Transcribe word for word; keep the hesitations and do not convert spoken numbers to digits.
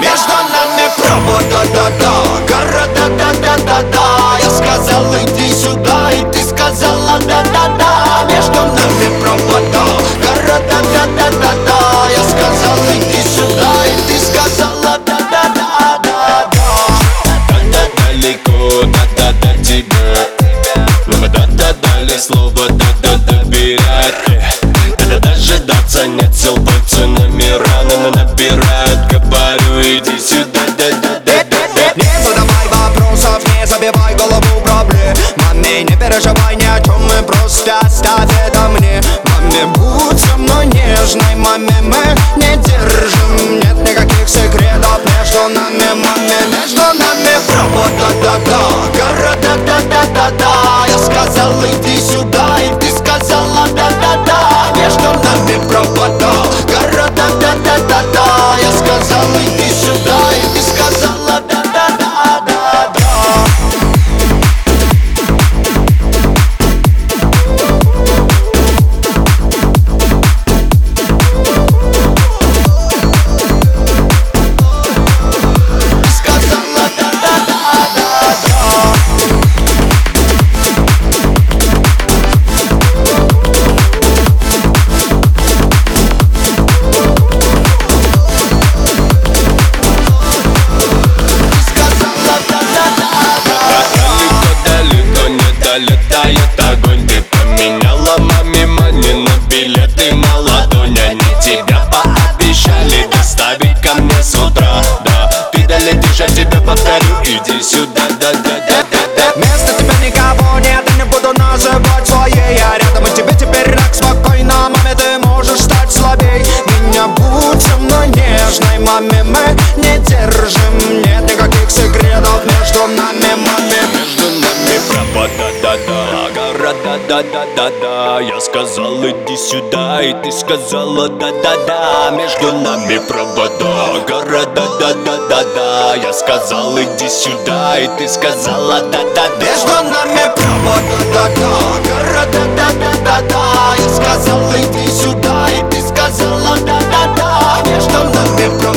между нами провода, да-да, города, да-да-да-да. Я сказал, иди сюда, и ты сказала, да-да-да. Между нами провода, города, да-да-да-да. Я сказал, иди сюда, и ты сказала, да-да-да-да-да. Да-да далеко, да-да до тебя. Но мы да-да дали слово, да-да добирать. Да-да дожидаться нет сил, пальцы номера на набирают. Говорю, иди сюда, да-да-да-да-да. Не задавай вопросов, не забивай голову проблемами. Не переживай ни о чем, мы просто оставь это мне. Маме, будь со мной нежной, маме, мы не держим. Нет никаких секретов между нами, маме. Между нами провода, да-да, города, да-да-да-да. Я сказал, иди сюда, и ты сказала, да-да-да. Между нами провода, города, да-да-да-да. Я сказал, иди сюда, и ты сказала, да-да-да-да-да. Летает огонь, ты поменяла маме мани на билеты на ладонь. Они тебя пообещали доставить ко мне с утра. Да, ты долетишь, я тебе повторю, иди сюда, да-да-да-да-да. Вместо тебя никого нет, и не буду называть своей. Я рядом, и тебе теперь так спокойно. Маме, ты можешь стать слабей. Меня будь со мной нежной, маме, мы не держим. Нет никаких секретов между нами, маме. Между нами провода, да-да, города, да-да-да-да. Я сказал, иди сюда, и ты сказала, да-да-да. Между нами провода, города, да-да-да-да. Я сказал, иди сюда, и ты сказала, да-да-да. Между нами провода, да-да, города, да-да-да-да. Я сказал, иди сюда, и ты сказала, да-да-да. Между нами провода.